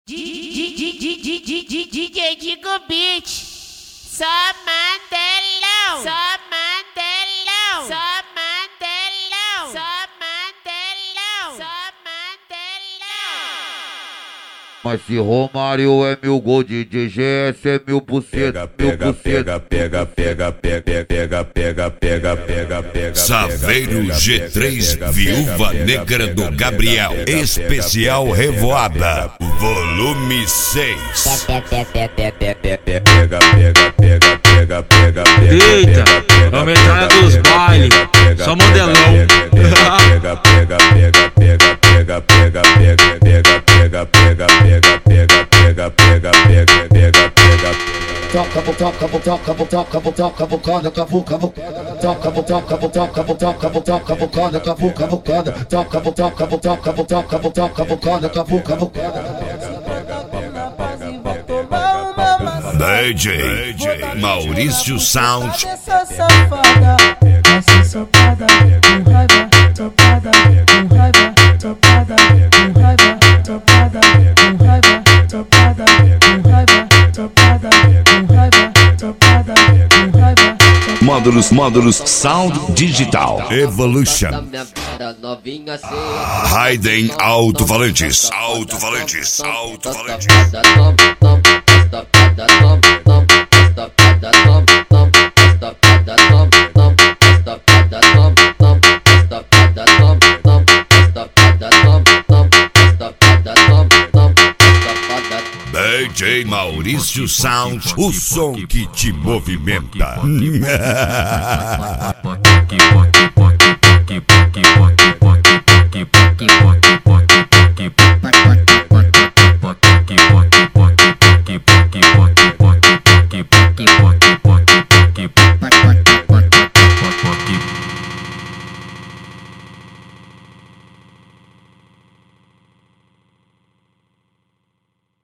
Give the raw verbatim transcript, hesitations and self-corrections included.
D J Digo Beat, só Mandelão, só Mandelão, só Mandelão, só Mandelão, só Mandelão. Mas se Romário é mil gol, de D G S é mil buceta, mil buceta. Pega, pega, pega, pega, pega, pega, pega, pega, pega. Saveiro G três, Viúva Negra do Gabriel, especial Revoada, volume seis. Pega, pega, pega, pega, pega, pega. Eita, a metralha dos bailes, só modelão. Pega, pega, pega, pega, pega, pega, pega, pega, pega, pega, pega, pega, pega, pega, pega, pega, pega. Toca, toca, toca, toca, toca, bocada, cavu, cavu. Toca, toca, toca, toca, toca, bocada, cavu, cavu. Toca, toca, toca, toca, toca, bocada, cavu, cavu. D J Maurício Sound. Essa safada, essa sopada, com raiva, topada, com raiva, topada, com raiva, topada, com raiva, topada, com raiva, topada, com raiva, topada, com raiva. Módulos, módulos, Sound Digital Evolution. Raiden Alto-Falantes, Alto-Falantes, Alto-Falantes. D J Maurício Sound, o som que te movimenta.